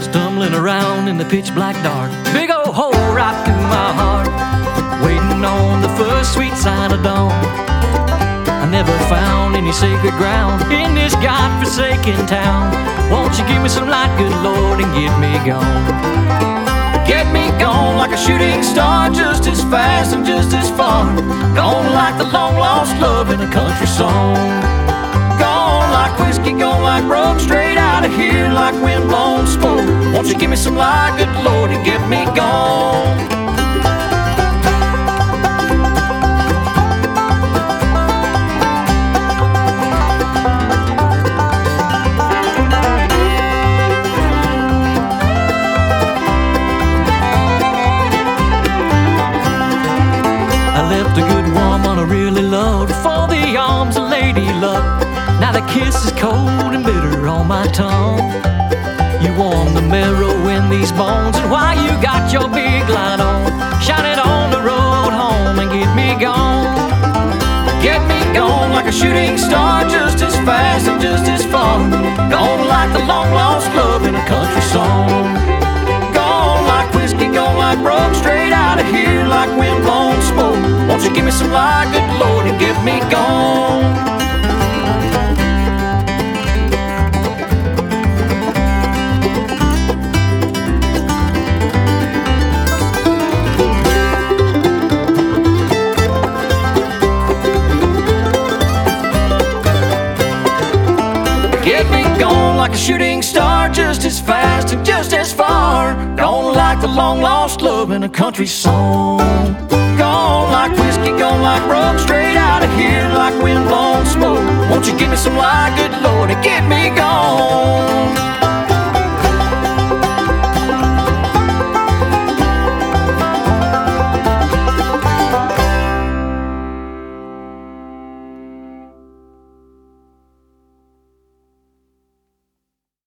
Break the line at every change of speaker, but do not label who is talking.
stumbling around in the pitch black dark. Big old hole right through my heart, waiting on the first sweet sign of dawn. I never found any sacred ground in this God-forsaken town. Won't you give me some light, good Lord, and get me gone? Get me gone like a shooting star, just as fast and just as far. Gone like the long-lost love in a country song. Gone like whiskey, gone like broke, straight out of here like wind-blown smoke. Won't you give me some light, good Lord, and get me gone? A good woman I really loved for the arms of lady luck. Now the kiss is cold and bitter on my tongue. You warm the marrow in these bones, and while you got your big light on, shine it on the road home and get me gone. Get me gone like a shooting star, just as fast and just as far. Gone like the long-lost love in a country song. Gone like whiskey, gone like broke, straight out of here like wind-blown smoke. Won't you give me some light, good Lord, and get me gone? Get me gone like a shooting star, just as fast and just as far. Gone like the long-lost love in a country song. Gone like whiskey, gone like broke, straight out of here like wind-blown smoke. Won't you give me some light, good Lord, and get me gone?